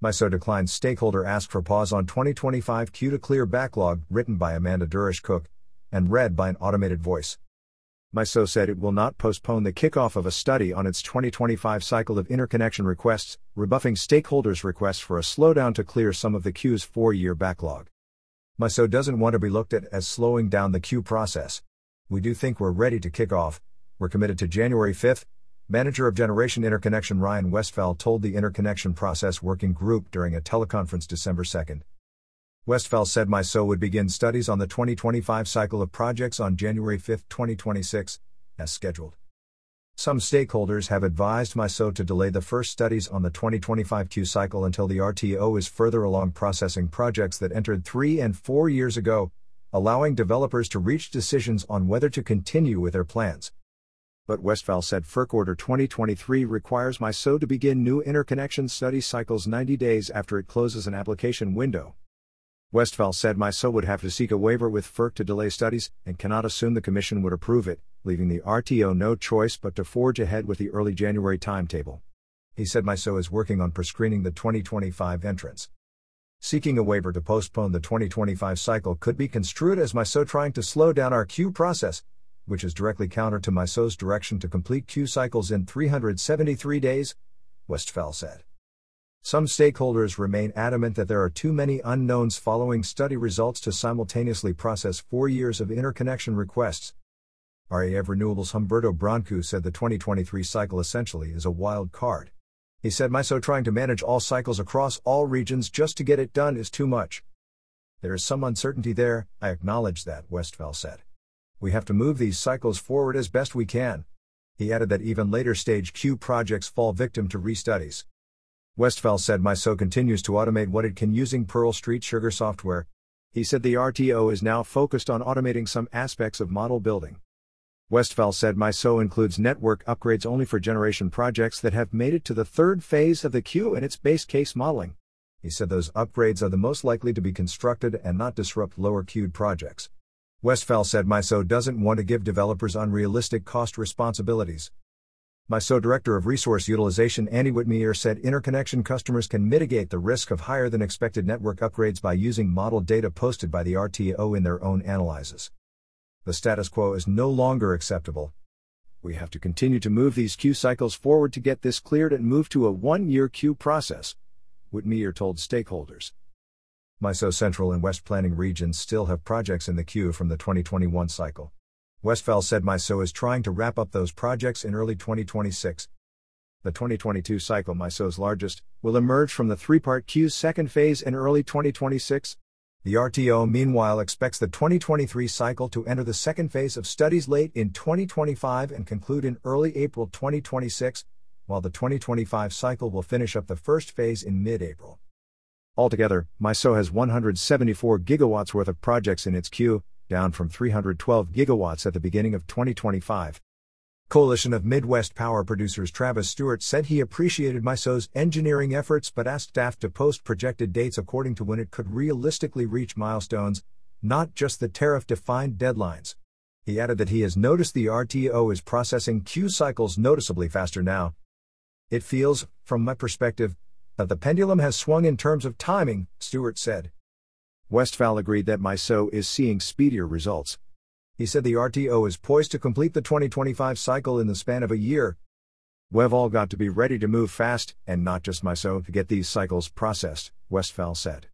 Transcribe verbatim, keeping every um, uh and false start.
MISO declines stakeholder ask for pause on twenty twenty-five Q to clear backlog, written by Amanda Durish-Cook, and read by an automated voice. MISO said it will not postpone the kickoff of a study on its twenty twenty-five cycle of interconnection requests, rebuffing stakeholders' requests for a slowdown to clear some of the Q's four-year backlog. MISO doesn't want to be looked at as slowing down the Q process. We do think we're ready to kick off. We're committed to January fifth, Manager of Generation Interconnection Ryan Westphal told the Interconnection Process Working Group during a teleconference December second. Westphal said MISO would begin studies on the twenty twenty-five cycle of projects on January fifth, twenty twenty-six, as scheduled. Some stakeholders have advised MISO to delay the first studies on the twenty twenty-five Q cycle until the R T O is further along processing projects that entered three and four years ago, allowing developers to reach decisions on whether to continue with their plans. But Westphal said FERC Order twenty twenty-three requires MISO to begin new interconnection study cycles ninety days after it closes an application window. Westphal said MISO would have to seek a waiver with FERC to delay studies, and cannot assume the Commission would approve it, leaving the R T O no choice but to forge ahead with the early January timetable. He said MISO is working on prescreening the twenty twenty-five entrants. Seeking a waiver to postpone the twenty twenty-five cycle could be construed as MISO trying to slow down our Q process, which is directly counter to MISO's direction to complete Q cycles in three hundred seventy-three days, Westphal said. Some stakeholders remain adamant that there are too many unknowns following study results to simultaneously process four years of interconnection requests. R A F Renewables' Humberto Branco said the twenty twenty-three cycle essentially is a wild card. He said MISO trying to manage all cycles across all regions just to get it done is too much. There is some uncertainty there, I acknowledge that, Westphal said. We have to move these cycles forward as best we can. He added that even later stage Q projects fall victim to restudies. Westphal said MISO continues to automate what it can using Pearl Street Sugar software. He said the R T O is now focused on automating some aspects of model building. Westphal said MISO includes network upgrades only for generation projects that have made it to the third phase of the Q in its base case modeling. He said those upgrades are the most likely to be constructed and not disrupt lower queued projects. Westphal said MISO doesn't want to give developers unrealistic cost responsibilities. MISO Director of Resource Utilization Andy Whitmire said interconnection customers can mitigate the risk of higher than expected network upgrades by using model data posted by the R T O in their own analyses. The status quo is no longer acceptable. We have to continue to move these Q cycles forward to get this cleared and move to a one-year Q process, Whitmire told stakeholders. MISO Central and West Planning regions still have projects in the queue from the twenty twenty-one cycle. Westphal said MISO is trying to wrap up those projects in early twenty twenty-six. The twenty twenty-two cycle, MISO's largest, will emerge from the three-part Q's second phase in early twenty twenty-six. The R T O meanwhile expects the twenty twenty-three cycle to enter the second phase of studies late in twenty twenty-five and conclude in early April twenty twenty-six, while the twenty twenty-five cycle will finish up the first phase in mid-April. Altogether, MISO has one hundred seventy-four gigawatts worth of projects in its queue, down from three hundred twelve gigawatts at the beginning of twenty twenty-five. Coalition of Midwest Power Producers Travis Stewart said he appreciated MISO's engineering efforts but asked staff to post projected dates according to when it could realistically reach milestones, not just the tariff-defined deadlines. He added that he has noticed the R T O is processing Q cycles noticeably faster now. It feels, from my perspective, that the pendulum has swung in terms of timing, Stewart said. Westphal agreed that MISO is seeing speedier results. He said the R T O is poised to complete the twenty twenty-five cycle in the span of a year. We've all got to be ready to move fast, and not just MISO, to get these cycles processed, Westphal said.